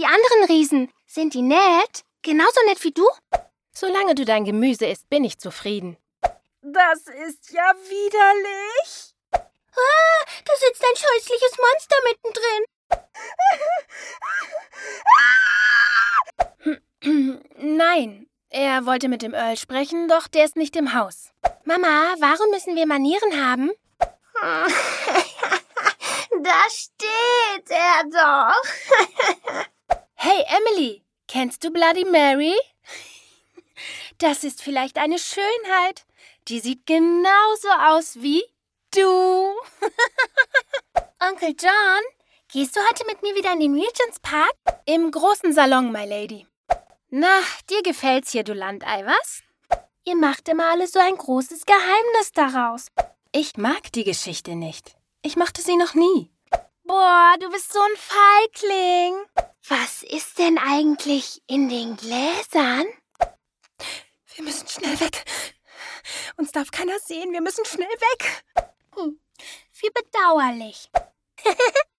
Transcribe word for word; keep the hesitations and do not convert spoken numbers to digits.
anderen Riesen? Sind die nett? Genauso nett wie du? Solange du dein Gemüse isst, bin ich zufrieden. Das ist ja widerlich. Ah, da sitzt ein scheußliches Monster mittendrin. Nein, er wollte mit dem Earl sprechen, doch der ist nicht im Haus. Mama, warum müssen wir Manieren haben? Da steht er doch. Hey, Emily, kennst du Bloody Mary? Das ist vielleicht eine Schönheit. Die sieht genauso aus wie du. Onkel John, gehst du heute mit mir wieder in den Regent's Park? Im großen Salon, my lady. Na, dir gefällt's hier, du Landei, was? Ihr macht immer alles so ein großes Geheimnis daraus. Ich mag die Geschichte nicht. Ich mochte sie noch nie. Boah, du bist so ein Feigling. Was ist denn eigentlich in den Gläsern? Wir müssen schnell weg. Uns darf keiner sehen. Wir müssen schnell weg. Hm, wie bedauerlich.